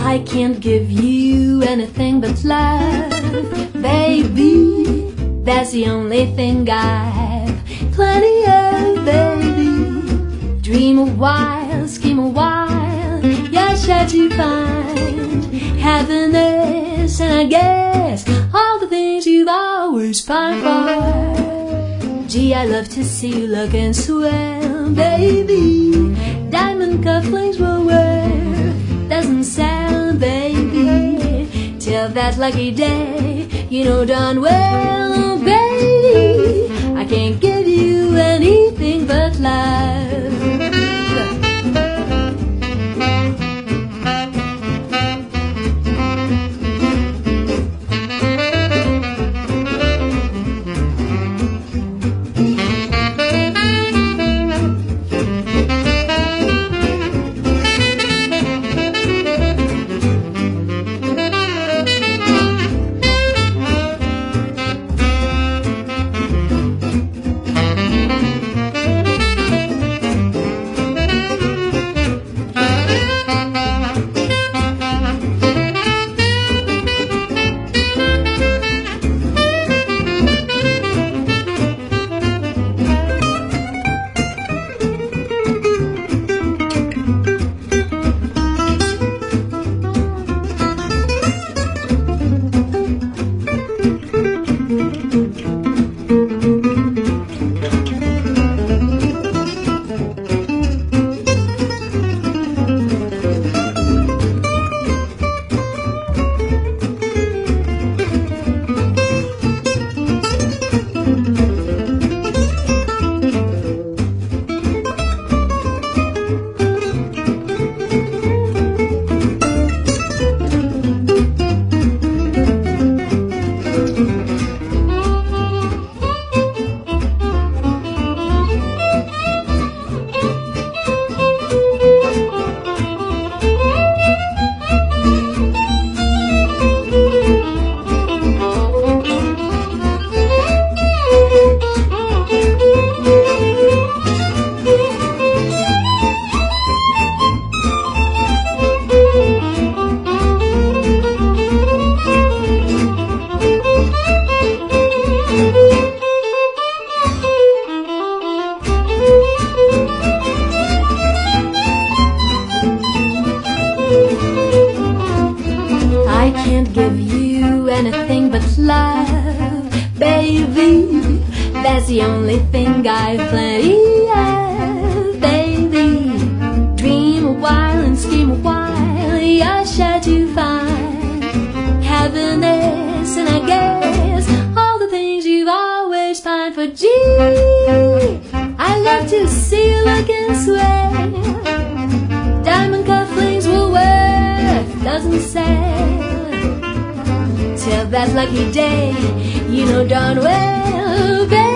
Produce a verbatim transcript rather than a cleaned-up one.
I can't give you anything but love, baby. That's the only thing I've plenty of, baby. Dream a while, scheme a while, yeah, sure to find happiness, and I guess all the things you've always pined for. Gee, I love to see you looking swell, baby. Diamond cufflinks will wear, doesn't sound, baby, till that lucky day, you know darn well, baby, I can't give you anything but love. I can't give you anything but love, baby. That's the only thing I've plenty of, baby. Dream a while and scheme a while, you're sure to find happiness, and I guess all the things you've always pined for. Gee, I love to see you looking swell. Diamond cufflinks will worth doesn't sell till that lucky day, you know darn well, baby,